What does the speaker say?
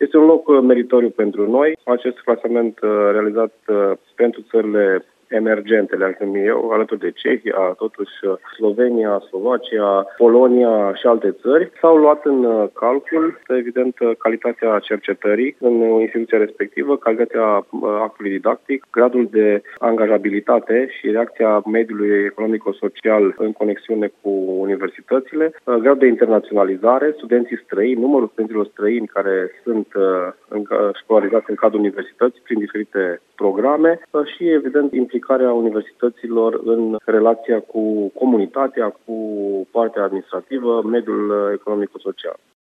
Este un loc meritoriu pentru noi. Acest clasament realizat pentru țările emergente, le-aș numi eu, alături de Cehia, totuși Slovenia, Slovacia, Polonia și alte țări, s-au luat în calcul, evident, calitatea cercetării în instituția respectivă, calitatea actului didactic, gradul de angajabilitate și reacția mediului economico-social în conexiune cu universitățile, gradul de internaționalizare, studenții străini, numărul studenților străini care sunt școlarizați în cadrul universității prin diferite programe și, evident, implicarea universităților în relația cu comunitatea, cu partea administrativă, mediul economico-social.